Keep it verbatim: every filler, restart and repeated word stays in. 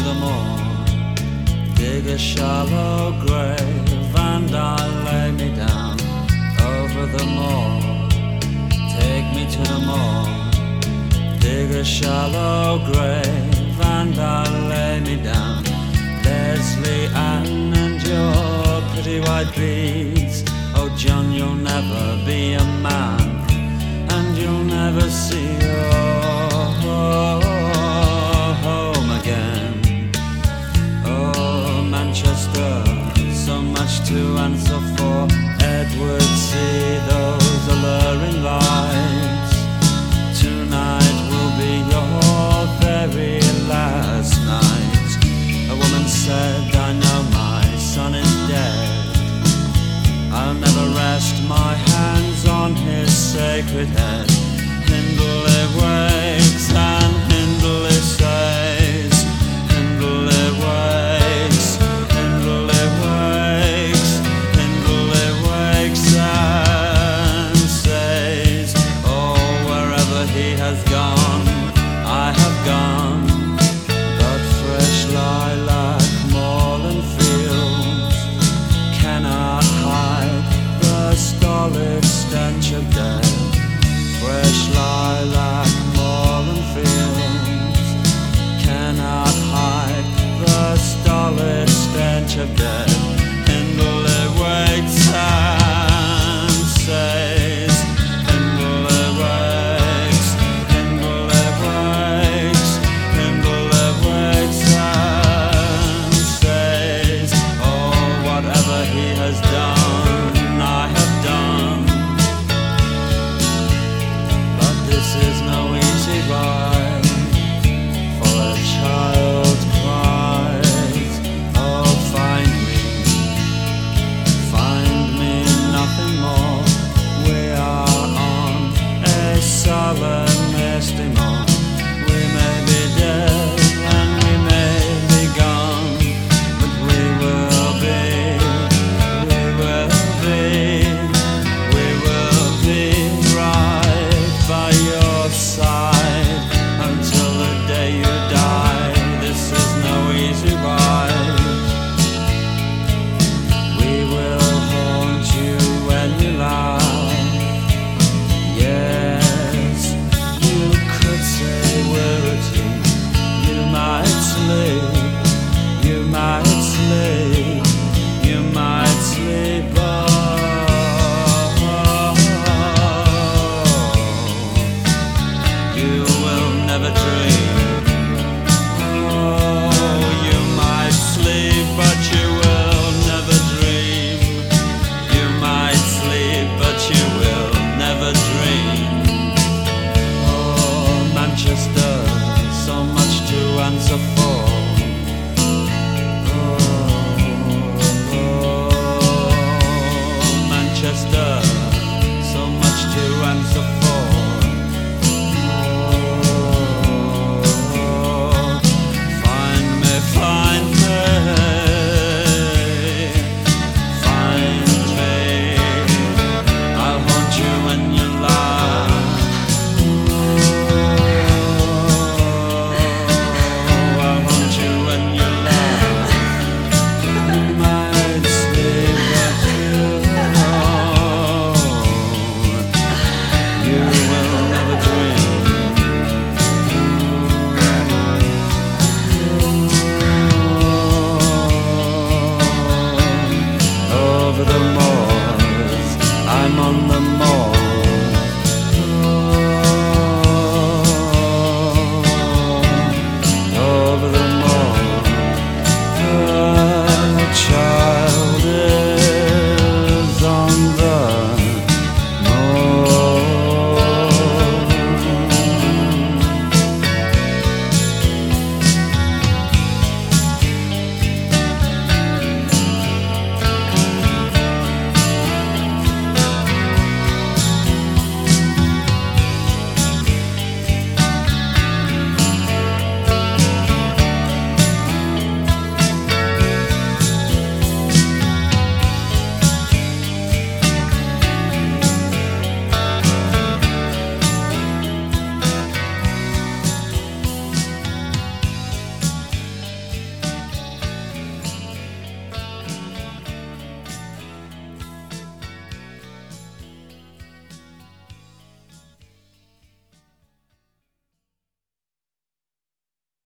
the moor, dig a shallow grave, and I'll lay me down over the moor. Take me to the moor, dig a shallow grave, and I'll lay me down. Leslie Ann and your pretty white beads. Oh John, you'll never be a man, and you'll never see your home again. Oh Manchester, so much to answer for. Edward, see those alluring lights. Tonight will be your very last night. A woman said, I know my son is dead. I'll never rest my hands on his sacred head. Hindley wakes and Hindley stays. Hindley wakes, Hindley wakes, Hindley wakes and stays. Oh, wherever he has gone, I have gone. But fresh lilac, moorland fields cannot hide the stolid stench of death. Fresh lilac, moorland fields cannot hide the stolid stench of death. Hindley wakes and says, Hindley wakes, Hindley wakes, Hindley wakes and says, oh, whatever he has done, I have done. But this is no easy ride, for a child cries, oh find me, find me nothing more. We are on a sullen misty morn. We may be dead and we may be gone, but we will be, we will be, we will be right by your side until the day you die. This is no easy ride. We will haunt you when you laugh. Yes, you could say we're a team. You might sleep, you might sleep, you might sleep, oh, you will never dream. Oh, you might sleep, but you will never dream. You might sleep, but you will never dream. Oh, Manchester, so much to answer for. Oh, Manchester, so much to answer for. Oh, find me, find me, find me. I'll haunt you when you lie. Oh, I'll haunt you when you lie. You might sleep, but you know you will never dream. Over the moors, I'm on the moor. Over the